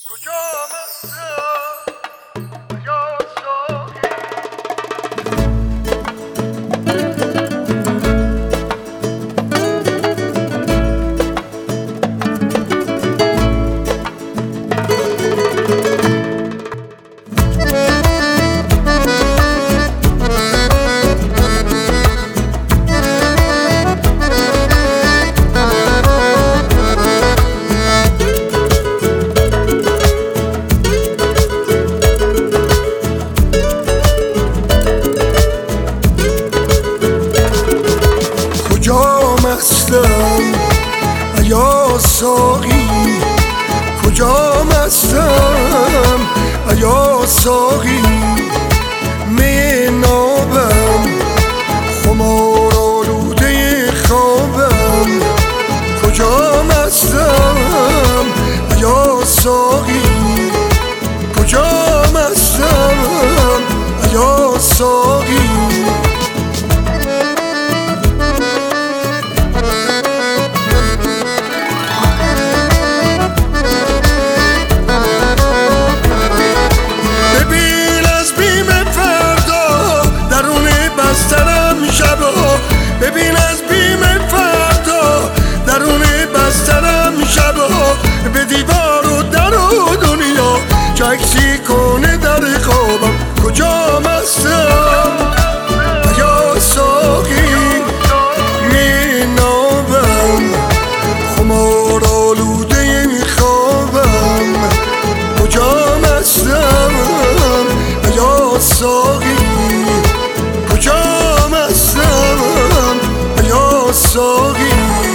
یا ساقی کجا مستم یا ساقی می نابم خمار آلوده خوابم کجا مستم یا ساقی کجا مستم یا ساقی ببین از بیم فردا درون بسترم شبها به دیوار و در و دنیا که عکسی کنه در خوابم کجا مستم یا ساقی می نابم خمار آلوده خوابم کجا مستم یا ساقی کجا مستم یا ساقی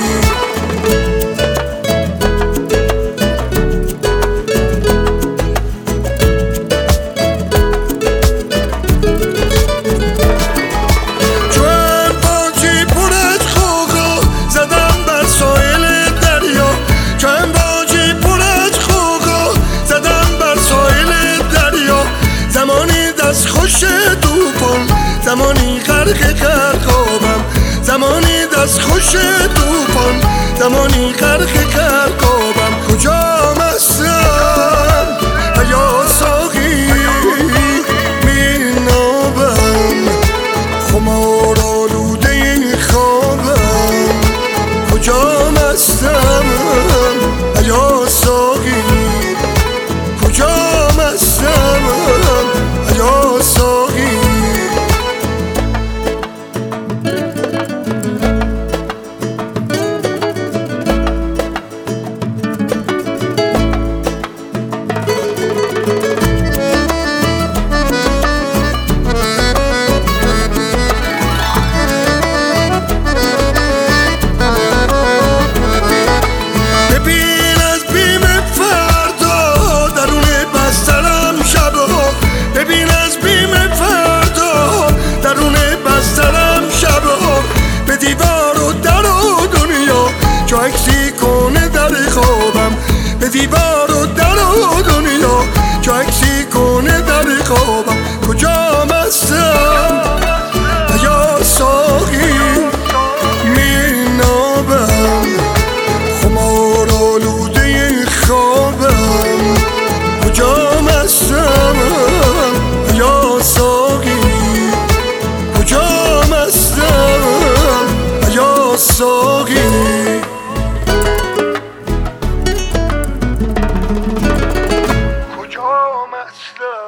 چون باجی پر از خوغا زدم بر ساحل دریا چون باجی پر از خوغا زدم بر ساحل دریا زمانی دست خوش توفان زمانی غرق خوابم زمانی دست خوش توفان زمانی غرق خوابم کجا مستم یا ساقی می نابم خمار آلوده خوابم کجا مستم یا ساقی کجا مستم یا ساقی که عکسی کنه در خوابم به دیوار و در و دنیا که عکسی کنه در خوابم کجا مستم یا ساقی می نابم خمار آلوده خوابم کجا مستم یا ساقی کجا مستم یا ساقی کجا مستم